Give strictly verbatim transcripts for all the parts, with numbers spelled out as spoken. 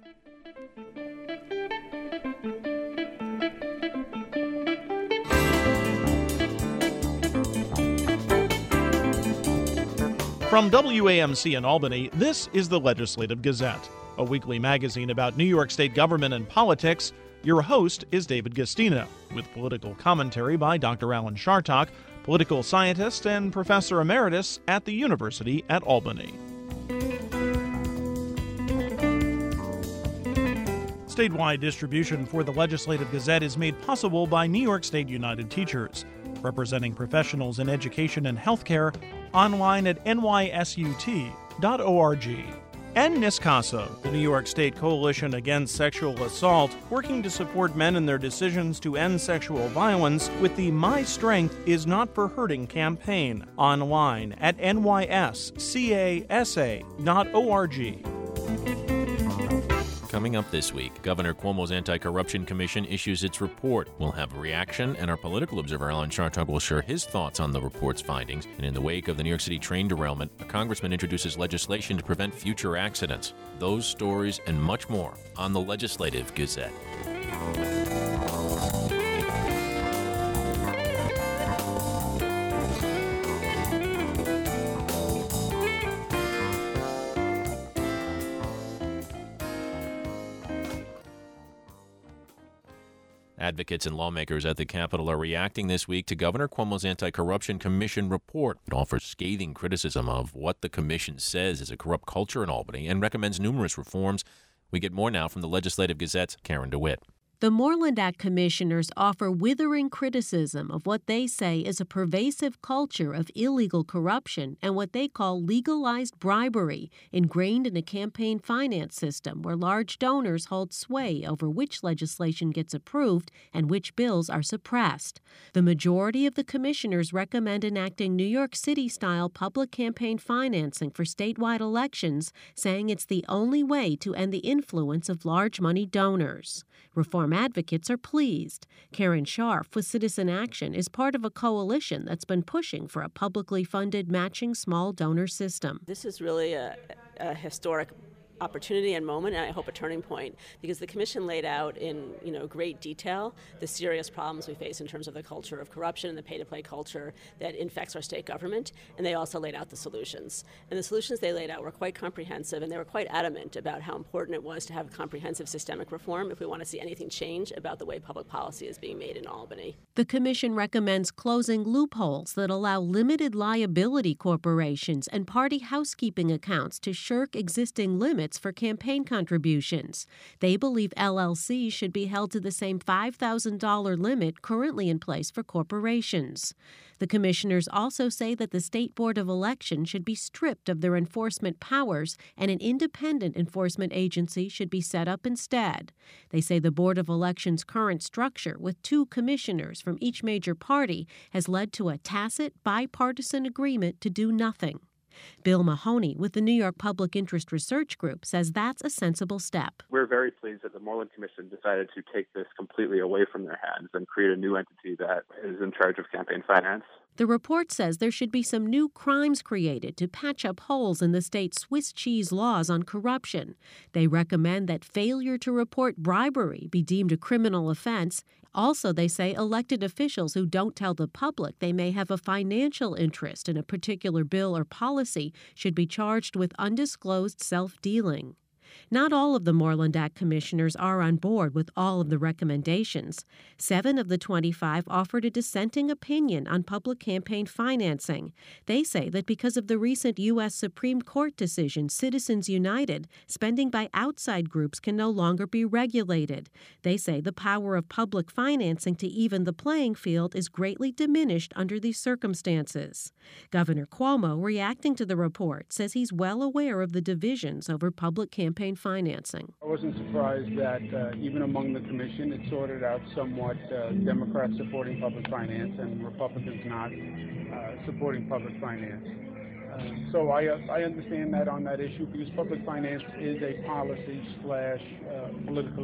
From W A M C in Albany, this is the Legislative Gazette, a weekly magazine about New York State government and politics. Your host is David Gastino, with political commentary by Doctor Alan Chartock, political scientist and professor emeritus at the University at Albany. Statewide distribution for the Legislative Gazette is made possible by New York State United Teachers, representing professionals in education and healthcare, online at N Y S U T dot org. And NISCASA, the New York State Coalition Against Sexual Assault, working to support men in their decisions to end sexual violence with the My Strength Is Not for Hurting campaign, online at N Y S C A S A dot org. Coming up this week, Governor Cuomo's Anti-Corruption Commission issues its report. We'll have a reaction, and our political observer Alan Chartock will share his thoughts on the report's findings. And in the wake of the New York City train derailment, a congressman introduces legislation to prevent future accidents. Those stories and much more on the Legislative Gazette. Advocates and lawmakers at the Capitol are reacting this week to Governor Cuomo's Anti-Corruption Commission report. It offers scathing criticism of what the commission says is a corrupt culture in Albany and recommends numerous reforms. We get more now from the Legislative Gazette's Karen DeWitt. The Moreland Act commissioners offer withering criticism of what they say is a pervasive culture of illegal corruption and what they call legalized bribery, ingrained in a campaign finance system where large donors hold sway over which legislation gets approved and which bills are suppressed. The majority of the commissioners recommend enacting New York City-style public campaign financing for statewide elections, saying it's the only way to end the influence of large money donors. Reform advocates are pleased. Karen Scharf with Citizen Action is part of a coalition that's been pushing for a publicly funded matching small donor system. This is really a, a historic opportunity and moment, and I hope a turning point, because the commission laid out in you know great detail the serious problems we face in terms of the culture of corruption and the pay-to-play culture that infects our state government, and they also laid out the solutions. And the solutions they laid out were quite comprehensive, and they were quite adamant about how important it was to have comprehensive systemic reform if we want to see anything change about the way public policy is being made in Albany. The commission recommends closing loopholes that allow limited liability corporations and party housekeeping accounts to shirk existing limits for campaign contributions. They believe L L Cs should be held to the same five thousand dollars limit currently in place for corporations. The commissioners also say that the State Board of Elections should be stripped of their enforcement powers and an independent enforcement agency should be set up instead. They say the Board of Elections' current structure, with two commissioners from each major party, has led to a tacit, bipartisan agreement to do nothing. Bill Mahoney with the New York Public Interest Research Group says that's a sensible step. We're very pleased that the Moreland Commission decided to take this completely away from their hands and create a new entity that is in charge of campaign finance. The report says there should be some new crimes created to patch up holes in the state's Swiss cheese laws on corruption. They recommend that failure to report bribery be deemed a criminal offense. Also, they say elected officials who don't tell the public they may have a financial interest in a particular bill or policy should be charged with undisclosed self-dealing. Not all of the Moreland Act commissioners are on board with all of the recommendations. Seven of the twenty-five offered a dissenting opinion on public campaign financing. They say that because of the recent U S Supreme Court decision, Citizens United, spending by outside groups can no longer be regulated. They say the power of public financing to even the playing field is greatly diminished under these circumstances. Governor Cuomo, reacting to the report, says he's well aware of the divisions over public campaign financing. I wasn't surprised that uh, even among the commission it sorted out somewhat uh, Democrats supporting public finance and Republicans not uh, supporting public finance. Uh, so I, uh, I understand that on that issue because public finance is a policy slash uh, political issue.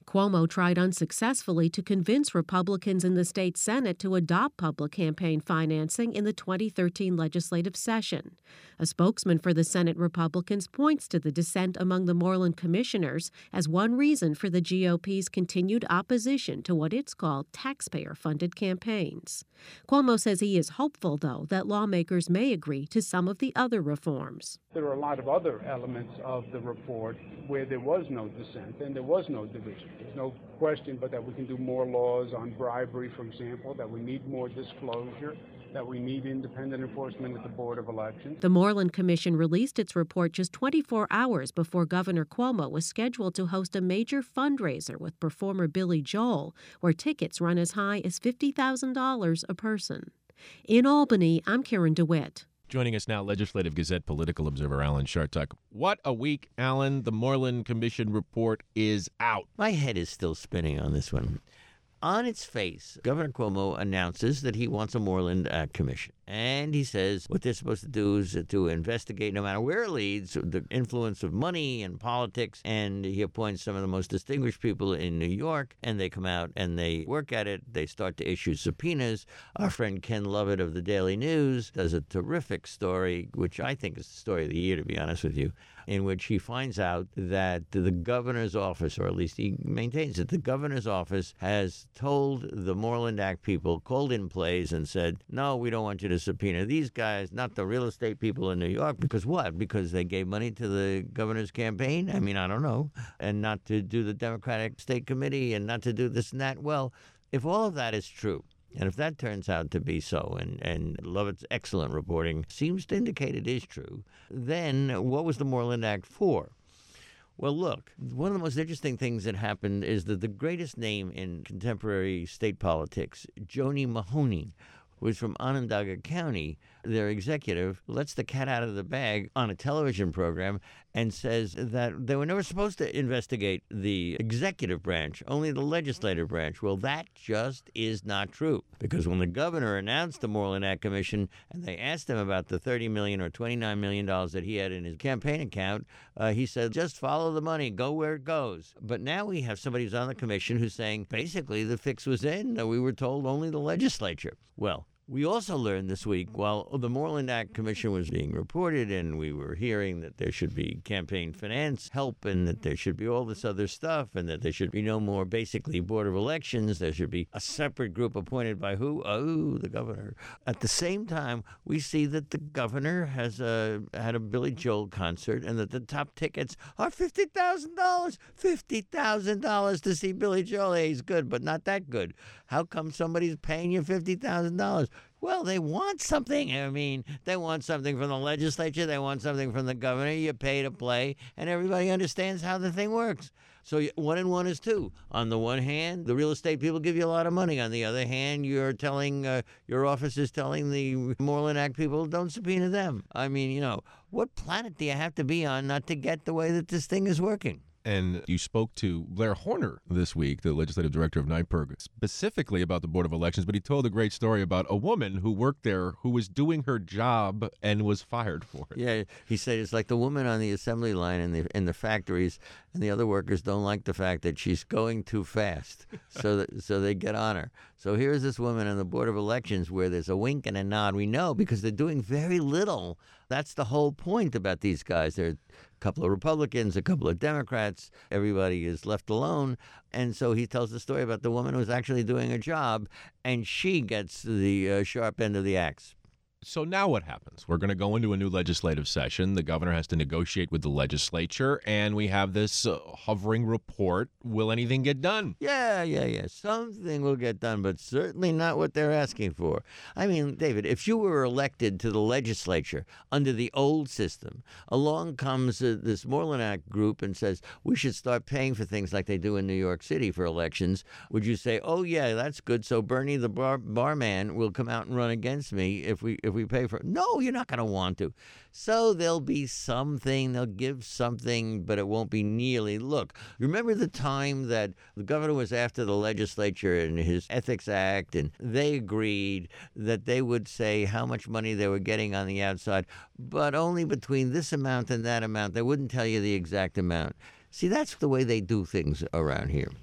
Cuomo tried unsuccessfully to convince Republicans in the state Senate to adopt public campaign financing in the twenty thirteen legislative session. A spokesman for the Senate Republicans points to the dissent among the Moreland commissioners as one reason for the G O P's continued opposition to what it's called taxpayer-funded campaigns. Cuomo says he is hopeful, though, that lawmakers may agree to some of the other reforms. There are a lot of other elements of the report where there was no dissent and there was no division. There's no question but that we can do more laws on bribery, for example, that we need more disclosure, that we need independent enforcement at the Board of Elections. The Moreland Commission released its report just twenty-four hours before Governor Cuomo was scheduled to host a major fundraiser with performer Billy Joel, where tickets run as high as fifty thousand dollars a person. In Albany, I'm Karen DeWitt. Joining us now, Legislative Gazette political observer Alan Chartock. What a week, Alan. The Moreland Commission report is out. My head is still spinning on this one. On its face, Governor Cuomo announces that he wants a Moreland Act Commission. And he says what they're supposed to do is to investigate, no matter where it leads, the influence of money and politics. And he appoints some of the most distinguished people in New York, and they come out and they work at it. They start to issue subpoenas. Our friend Ken Lovett of the Daily News does a terrific story, which I think is the story of the year, to be honest with you, in which he finds out that the governor's office, or at least he maintains that the governor's office has told the Moreland Act people, called in plays and said, no, we don't want you to subpoena these guys, not the real estate people in New York. Because what? Because they gave money to the governor's campaign? I mean, I don't know. And not to do the Democratic State Committee and not to do this and that. Well, if all of that is true, and if that turns out to be so, and, and Lovett's excellent reporting seems to indicate it is true, then what was the Moreland Act for? Well, look, one of the most interesting things that happened is that the greatest name in contemporary state politics, Joni Mahoney, who is from Onondaga County, their executive, lets the cat out of the bag on a television program and says that they were never supposed to investigate the executive branch, only the legislative branch. Well, that just is not true. Because when the governor announced the Moreland Act Commission and they asked him about the thirty million dollars or twenty-nine million dollars that he had in his campaign account, uh, he said, just follow the money, go where it goes. But now we have somebody who's on the commission who's saying, basically, the fix was in. We were told only the legislature. Well, we also learned this week, while the Moreland Act Commission was being reported and we were hearing that there should be campaign finance help and that there should be all this other stuff and that there should be no more, basically, Board of Elections. There should be a separate group appointed by who? Oh, the governor. At the same time, we see that the governor has uh, had a Billy Joel concert and that the top tickets are fifty thousand dollars. fifty thousand dollars to see Billy Joel. Hey, he's good, but not that good. How come somebody's paying you fifty thousand dollars? Well, they want something. I mean, they want something from the legislature. They want something from the governor. You pay to play, and everybody understands how the thing works. So one and one is two. On the one hand, the real estate people give you a lot of money. On the other hand, you're telling, uh, your office is telling the Moreland Act people, don't subpoena them. I mean, you know, what planet do you have to be on not to get the way that this thing is working? And you spoke to Blair Horner this week, the legislative director of NYPIRG, specifically about the Board of Elections, but he told a great story about a woman who worked there who was doing her job and was fired for it. Yeah, he said it's like the woman on the assembly line in the in the factories, and the other workers don't like the fact that she's going too fast, so that, so they get on her. So here's this woman on the Board of Elections where there's a wink and a nod. We know because they're doing very little. That's the whole point about these guys. They're a couple of Republicans, a couple of Democrats. Everybody is left alone. And so he tells the story about the woman who's actually doing her job, and she gets the uh, sharp end of the axe. So now what happens? We're going to go into a new legislative session. The governor has to negotiate with the legislature, and we have this uh, hovering report. Will anything get done? Yeah, yeah, yeah. Something will get done, but certainly not what they're asking for. I mean, David, if you were elected to the legislature under the old system, along comes uh, this Moreland Act group and says, we should start paying for things like they do in New York City for elections. Would you say, oh, yeah, that's good, so Bernie the bar- barman will come out and run against me if we if we pay for it? No, you're not going to want to. So there'll be something, they'll give something, but it won't be nearly. Look, remember the time that the governor was after the legislature and his Ethics Act, and they agreed that they would say how much money they were getting on the outside, but only between this amount and that amount. They wouldn't tell you the exact amount. See, that's the way they do things around here.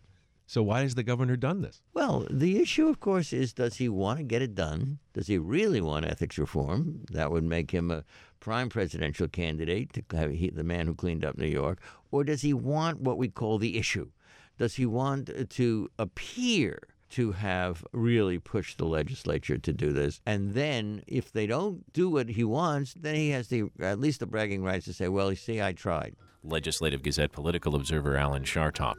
So why has the governor done this? Well, the issue, of course, is does he want to get it done? Does he really want ethics reform? That would make him a prime presidential candidate, to have he, the man who cleaned up New York. Or does he want what we call the issue? Does he want to appear to have really pushed the legislature to do this? And then if they don't do what he wants, then he has the at least the bragging rights to say, well, you see, I tried. Legislative Gazette political observer Alan Chartock.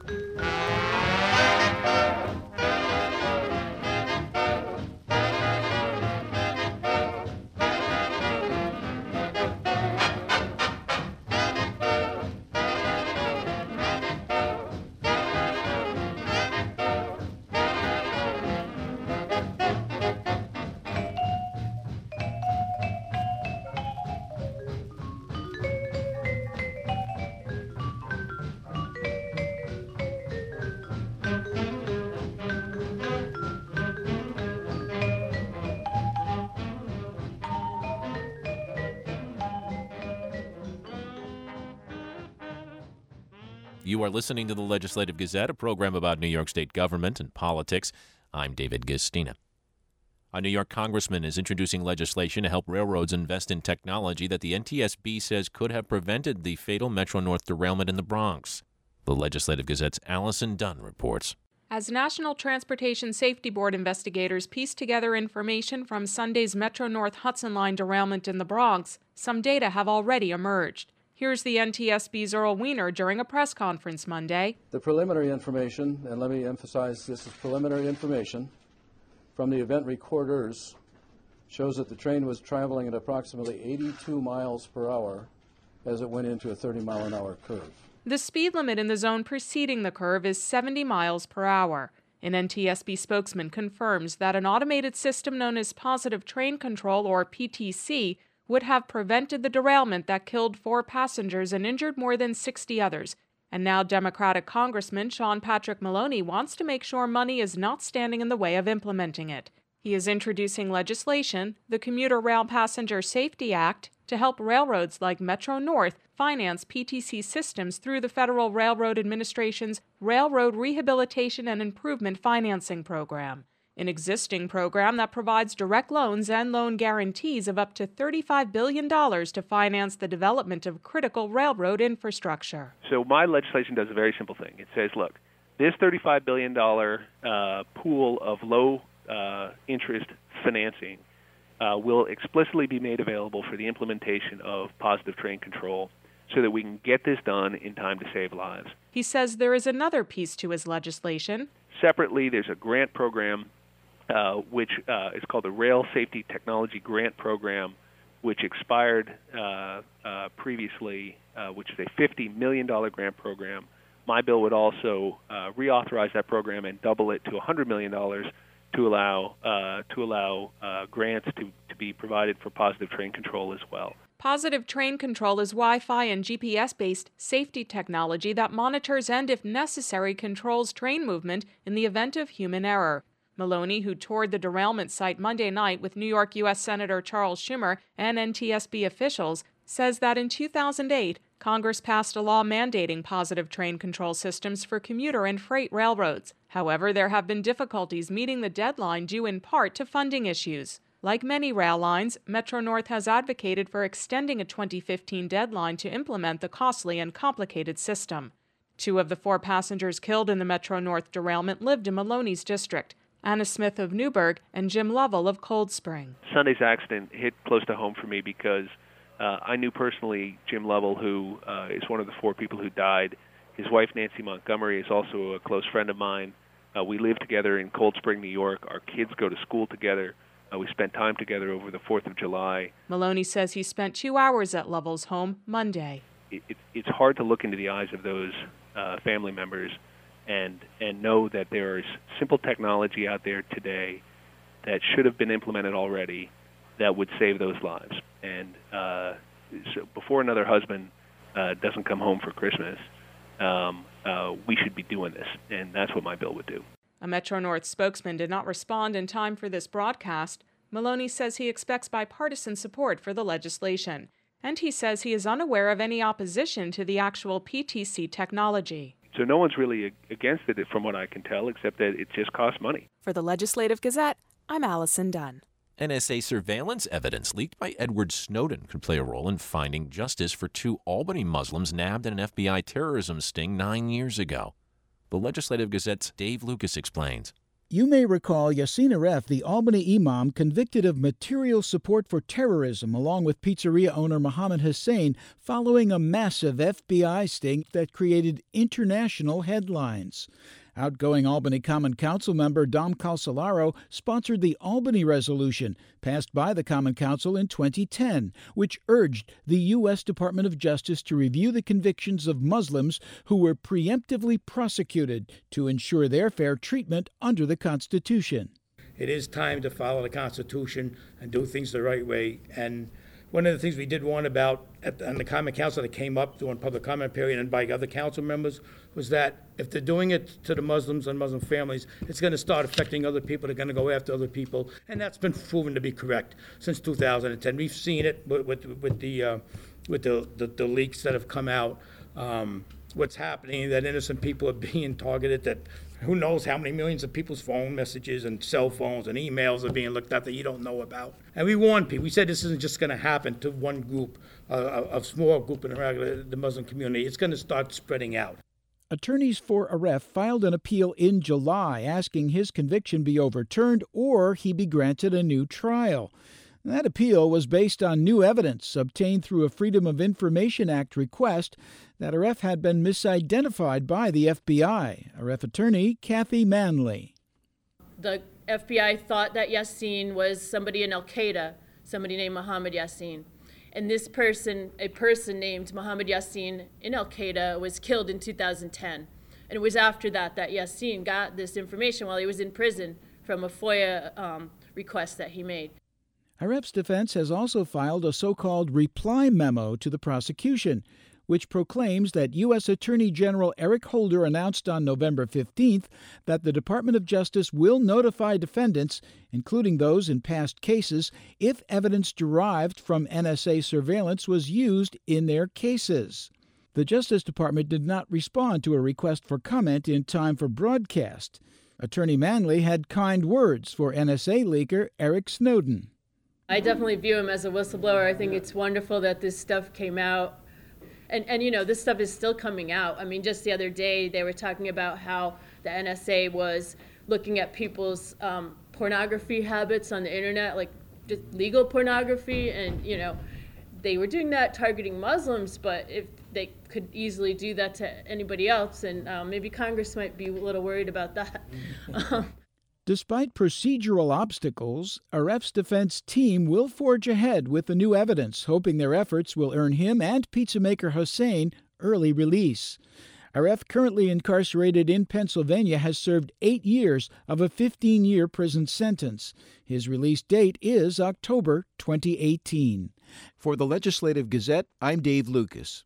You are listening to the Legislative Gazette, a program about New York State government and politics. I'm David Gistina. A New York congressman is introducing legislation to help railroads invest in technology that the N T S B says could have prevented the fatal Metro-North derailment in the Bronx. The Legislative Gazette's Allison Dunn reports. As National Transportation Safety Board investigators piece together information from Sunday's Metro-North Hudson Line derailment in the Bronx, some data have already emerged. Here's the N T S B's Earl Weiner during a press conference Monday. The preliminary information, and let me emphasize this is preliminary information, from the event recorders shows that the train was traveling at approximately eighty-two miles per hour as it went into a thirty mile an hour curve. The speed limit in the zone preceding the curve is seventy miles per hour. An N T S B spokesman confirms that an automated system known as Positive Train Control, or P T C, would have prevented the derailment that killed four passengers and injured more than sixty others. And now Democratic Congressman Sean Patrick Maloney wants to make sure money is not standing in the way of implementing it. He is introducing legislation, the Commuter Rail Passenger Safety Act, to help railroads like Metro-North finance P T C systems through the Federal Railroad Administration's Railroad Rehabilitation and Improvement Financing Program, an existing program that provides direct loans and loan guarantees of up to thirty-five billion dollars to finance the development of critical railroad infrastructure. So my legislation does a very simple thing. It says, look, this thirty-five billion dollars uh, pool of low-interest uh, financing uh, will explicitly be made available for the implementation of Positive Train Control so that we can get this done in time to save lives. He says there is another piece to his legislation. Separately, there's a grant program Uh, which uh, is called the Rail Safety Technology Grant Program, which expired uh, uh, previously, uh, which is a fifty million dollars grant program. My bill would also uh, reauthorize that program and double it to one hundred million dollars to allow uh, to allow uh, grants to, to be provided for Positive Train Control as well. Positive Train Control is Wi-Fi and G P S-based safety technology that monitors and, if necessary, controls train movement in the event of human error. Maloney, who toured the derailment site Monday night with New York U S Senator Charles Schumer and N T S B officials, says that in two thousand eight, Congress passed a law mandating positive train control systems for commuter and freight railroads. However, there have been difficulties meeting the deadline due in part to funding issues. Like many rail lines, Metro-North has advocated for extending a twenty fifteen deadline to implement the costly and complicated system. Two of the four passengers killed in the Metro-North derailment lived in Maloney's district: Anna Smith of Newburgh and Jim Lovell of Cold Spring. Sunday's accident hit close to home for me because uh, I knew personally Jim Lovell, who uh, is one of the four people who died. His wife, Nancy Montgomery, is also a close friend of mine. Uh, we live together in Cold Spring, New York. Our kids go to school together. Uh, we spent time together over the fourth of July. Maloney says he spent two hours at Lovell's home Monday. It, it, it's hard to look into the eyes of those uh, family members and and know that there is simple technology out there today that should have been implemented already that would save those lives. And uh, so before another husband uh, doesn't come home for Christmas, um, uh, we should be doing this, and that's what my bill would do. A Metro-North spokesman did not respond in time for this broadcast. Maloney says he expects bipartisan support for the legislation, and he says he is unaware of any opposition to the actual P T C technology. So no one's really against it, from what I can tell, except that it just costs money. For the Legislative Gazette, I'm Allison Dunn. N S A surveillance evidence leaked by Edward Snowden could play a role in finding justice for two Albany Muslims nabbed in an F B I terrorism sting nine years ago. The Legislative Gazette's Dave Lucas explains. You may recall Yassin Aref, the Albany imam convicted of material support for terrorism, along with pizzeria owner Mohammed Hussein, following a massive F B I sting that created international headlines. Outgoing Albany Common Council member Dom Calcelaro sponsored the Albany Resolution, passed by the Common Council in twenty ten, which urged the U S Department of Justice to review the convictions of Muslims who were preemptively prosecuted to ensure their fair treatment under the Constitution. It is time to follow the Constitution and do things the right way. And one of the things we did warn about at the, on the Common Council that came up during public comment period and by other council members was that if they're doing it to the Muslims and Muslim families, it's going to start affecting other people. They're going to go after other people. And that's been proven to be correct since two thousand ten. We've seen it with, with, with, the, uh, with the, the, the leaks that have come out. Um, what's happening, that innocent people are being targeted, that who knows how many millions of people's phone messages and cell phones and emails are being looked at that you don't know about. And we warned people. We said this isn't just going to happen to one group, uh, a small group in the, the Muslim community. It's going to start spreading out. Attorneys for Aref filed an appeal in July asking his conviction be overturned or he be granted a new trial. That appeal was based on new evidence obtained through a Freedom of Information Act request that Aref had been misidentified by the F B I. Aref attorney Kathy Manley. The F B I thought that Yassin was somebody in Al-Qaeda, somebody named Mohammed Yassin. And this person, a person named Mohammed Yassin in Al-Qaeda, was killed in two thousand ten. And it was after that that Yassin got this information while he was in prison from a FOIA um, request that he made. Aref's defense has also filed a so-called reply memo to the prosecution, which proclaims that U S Attorney General Eric Holder announced on November fifteenth that the Department of Justice will notify defendants, including those in past cases, if evidence derived from N S A surveillance was used in their cases. The Justice Department did not respond to a request for comment in time for broadcast. Attorney Manley had kind words for N S A leaker Eric Snowden. I definitely view him as a whistleblower. I think it's wonderful that this stuff came out. And, and you know, this stuff is still coming out. I mean, just the other day, they were talking about how the N S A was looking at people's um, pornography habits on the internet, like just legal pornography. And, you know, they were doing that targeting Muslims, but if they could easily do that to anybody else, and uh, maybe Congress might be a little worried about that. um, Despite procedural obstacles, Aref's defense team will forge ahead with the new evidence, hoping their efforts will earn him and pizza maker Hussein early release. Aref, currently incarcerated in Pennsylvania, has served eight years of a fifteen-year prison sentence. His release date is October twenty eighteen. For the Legislative Gazette, I'm Dave Lucas.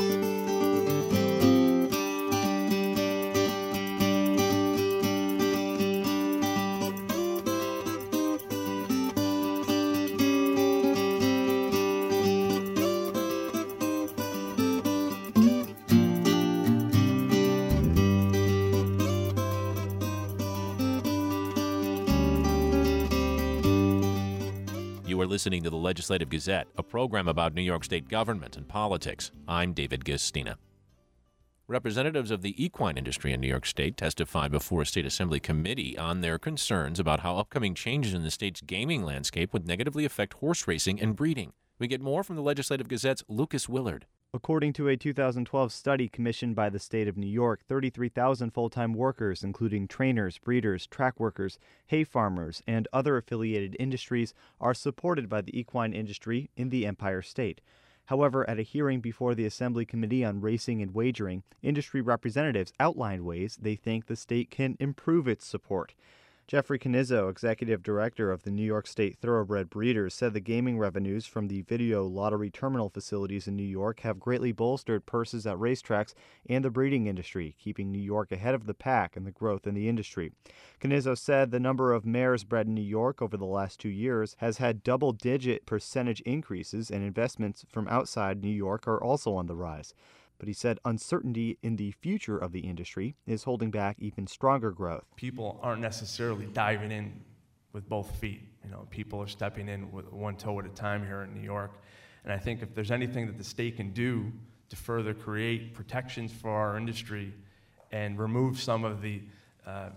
You are listening to the Legislative Gazette, a program about New York State government and politics. I'm David Guistina. Representatives of the equine industry in New York State testified before a state assembly committee on their concerns about how upcoming changes in the state's gaming landscape would negatively affect horse racing and breeding. We get more from the Legislative Gazette's Lucas Willard. According to a two thousand twelve study commissioned by the state of New York, thirty-three thousand full-time workers, including trainers, breeders, track workers, hay farmers, and other affiliated industries, are supported by the equine industry in the Empire State. However, at a hearing before the Assembly Committee on Racing and Wagering, industry representatives outlined ways they think the state can improve its support. Jeffrey Canizzo, executive director of the New York State Thoroughbred Breeders, said the gaming revenues from the video lottery terminal facilities in New York have greatly bolstered purses at racetracks and the breeding industry, keeping New York ahead of the pack in the growth in the industry. Canizzo said the number of mares bred in New York over the last two years has had double-digit percentage increases, and investments from outside New York are also on the rise. But he said uncertainty in the future of the industry is holding back even stronger growth. People aren't necessarily diving in with both feet. You know, people are stepping in with one toe at a time here in New York. And I think if there's anything that the state can do to further create protections for our industry and remove some of the uh,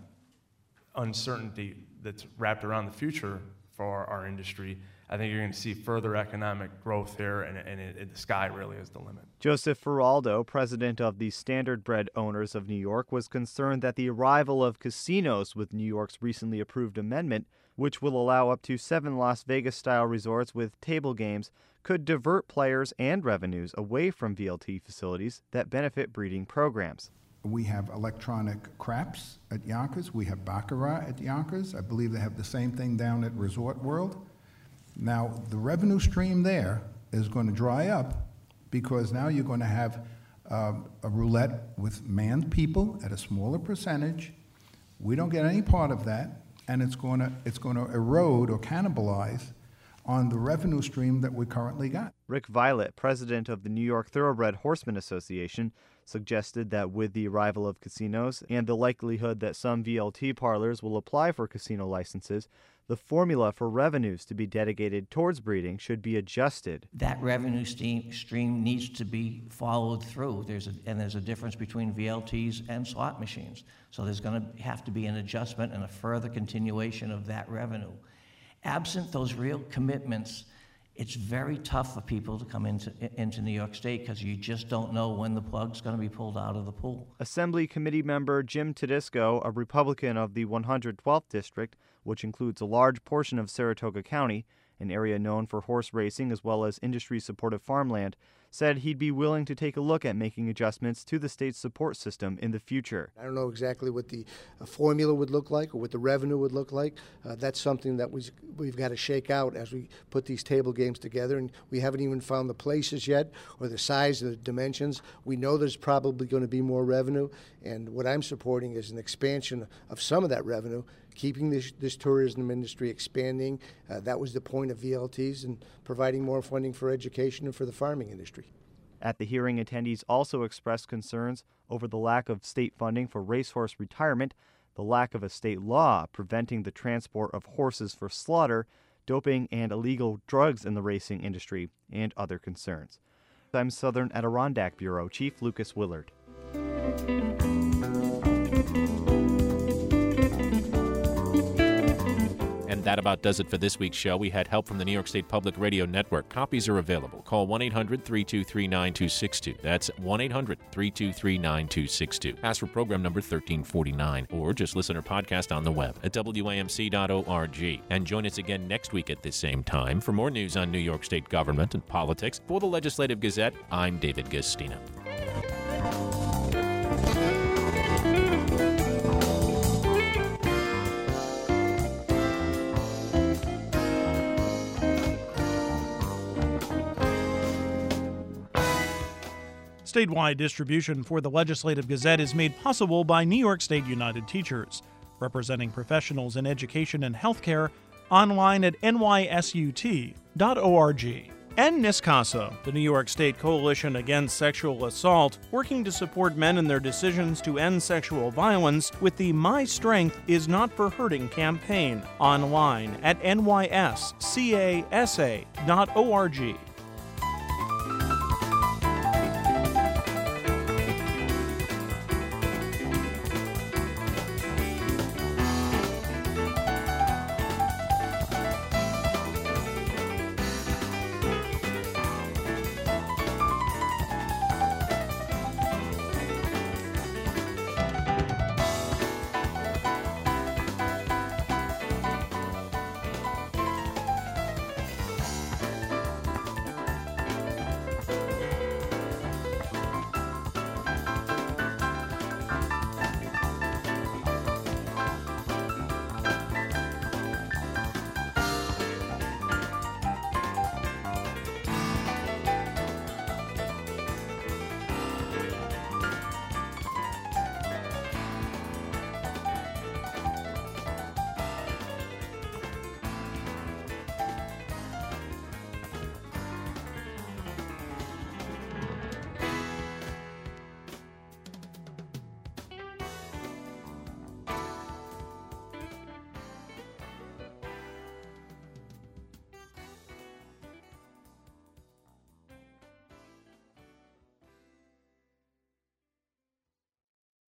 uncertainty that's wrapped around the future for our industry, I think you're going to see further economic growth here, and, and it, it, the sky really is the limit. Joseph Feraldo, president of the Standard Bread Owners of New York, was concerned that the arrival of casinos with New York's recently approved amendment, which will allow up to seven Las Vegas-style resorts with table games, could divert players and revenues away from V L T facilities that benefit breeding programs. We have electronic craps at Yonkers. We have Baccarat at Yonkers. I believe they have the same thing down at Resort World. Now, the revenue stream there is going to dry up because now you're going to have uh, a roulette with manned people at a smaller percentage. We don't get any part of that, and it's going to it's going to erode or cannibalize on the revenue stream that we currently got. Rick Violet, president of the New York Thoroughbred Horsemen Association, suggested that with the arrival of casinos and the likelihood that some V L T parlors will apply for casino licenses, the formula for revenues to be dedicated towards breeding should be adjusted. That revenue stream, stream needs to be followed through. There's a, and there's a difference between V L Ts and slot machines. So there's going to have to be an adjustment and a further continuation of that revenue. Absent those real commitments, it's very tough for people to come into into New York State because you just don't know when the plug's going to be pulled out of the pool. Assembly Committee member Jim Tedisco, a Republican of the one hundred twelfth District, which includes a large portion of Saratoga County, an area known for horse racing as well as industry-supportive farmland, said he'd be willing to take a look at making adjustments to the state's support system in the future. I don't know exactly what the uh, formula would look like or what the revenue would look like. Uh, that's something that we, we've got to shake out as we put these table games together, and we haven't even found the places yet or the size or the dimensions. We know there's probably going to be more revenue, and what I'm supporting is an expansion of some of that revenue, keeping this, this tourism industry expanding. Uh, that was the point of V L Ts, and providing more funding for education and for the farming industry. At the hearing, attendees also expressed concerns over the lack of state funding for racehorse retirement, the lack of a state law preventing the transport of horses for slaughter, doping and illegal drugs in the racing industry, and other concerns. I'm Southern Adirondack Bureau Chief Lucas Willard. And that about does it for this week's show. We had help from the New York State Public Radio Network. Copies are available. Call one eight hundred three two three nine two six two. That's one eight hundred three two three nine two six two. Ask for program number thirteen forty-nine, or just listen or podcast on the web at W A M C dot org. And join us again next week at this same time for more news on New York State government and politics. For the Legislative Gazette, I'm David Gastina. Statewide distribution for the Legislative Gazette is made possible by New York State United Teachers, representing professionals in education and healthcare, online at N Y S U T dot org. And NYSCASA, the New York State Coalition Against Sexual Assault, working to support men in their decisions to end sexual violence with the My Strength Is Not for Hurting campaign, online at N Y S C A S A dot org.